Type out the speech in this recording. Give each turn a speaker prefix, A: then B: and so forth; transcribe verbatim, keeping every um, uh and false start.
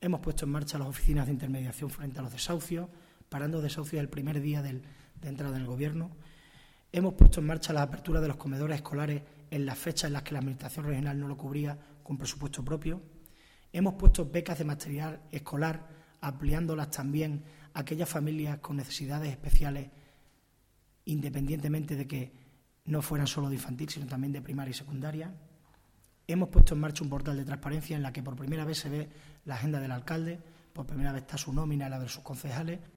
A: Hemos puesto en marcha las oficinas de intermediación frente a los desahucios, parando desahucios el primer día del, de entrada en el Gobierno. Hemos puesto en marcha la apertura de los comedores escolares en las fechas en las que la Administración regional no lo cubría con presupuesto propio. Hemos puesto becas de material escolar, ampliándolas también a aquellas familias con necesidades especiales, independientemente de que no fueran solo de infantil, sino también de primaria y secundaria. Hemos puesto en marcha un portal de transparencia en la que por primera vez se ve la agenda del alcalde, por primera vez está su nómina, la de sus concejales.